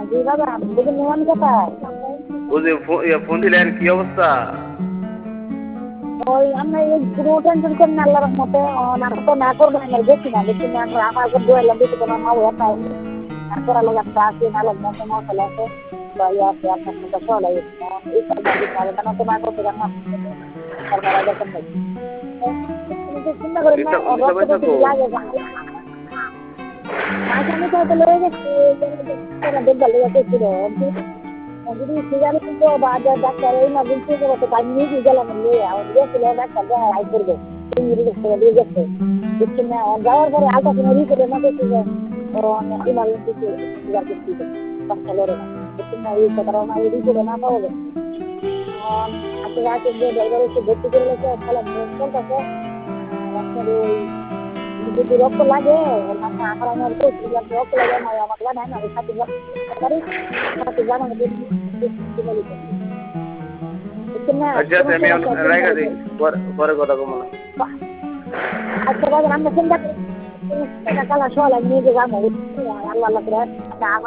জি বাবা, দেখুন নোমান কোথায়? ওই যে ফোন দিলেন, কি অবস্থা? ওই আমরা এই কোনো টেনশন করেন না আল্লাহর রহমতে। না তো না করবো না দেখছি না দেখছি না আমার উপর দোয়াইলাম দিতে কোনো মা হয়ে পাইনি। তারপর আল্লাহ একটা আছে ভালো মতো মশলা আছে বা ইয়ে আছে আপনার সাথে চলে এই কারণে দিতে হবে কেন তো না করতে কেন তারপর আগে করতে চিন্তা করেন না লিসা রক্ত পয়সা টক্ত কো? লাগে আমি তো হয়তো লয়ে গেছি দেখবার লেগে ছিল যদি সিজারে কিন্তু বাজার ডাক্তার ইমার্জেন্সি করতে তাই নিয়ে গেলাম গেছিল ডাক্তার দেখা হাই করবে দিয়ে গেছে দেখছেন না যাওয়ার পরে আলট্রাসাউন্ড করে না দেখছি যে ইমার্জেন্সি সিজার করতে বাচ্চা লড়ে না দেখছেন না এই কথাটা না এই রিপোর্টে না পাওয়া গেছে আজকে রাতে যে ড্রাইভার এসে ভর্তি করে লেছে তাহলে চলতেছে আপনার ওই যদি রক্ত লাগে মানে আমার আমার রক্ত লাগে না আমার জানাই না সাথে সাথে জানানো আচ্ছা আচ্ছা, আমি রাইখা দিই, পরে কথা কমো না। আচ্ছা বাজার আমরা চিন্তা করি কালা সবাই নিয়ে যে যাবো আল্লাহ আল্লাহ করে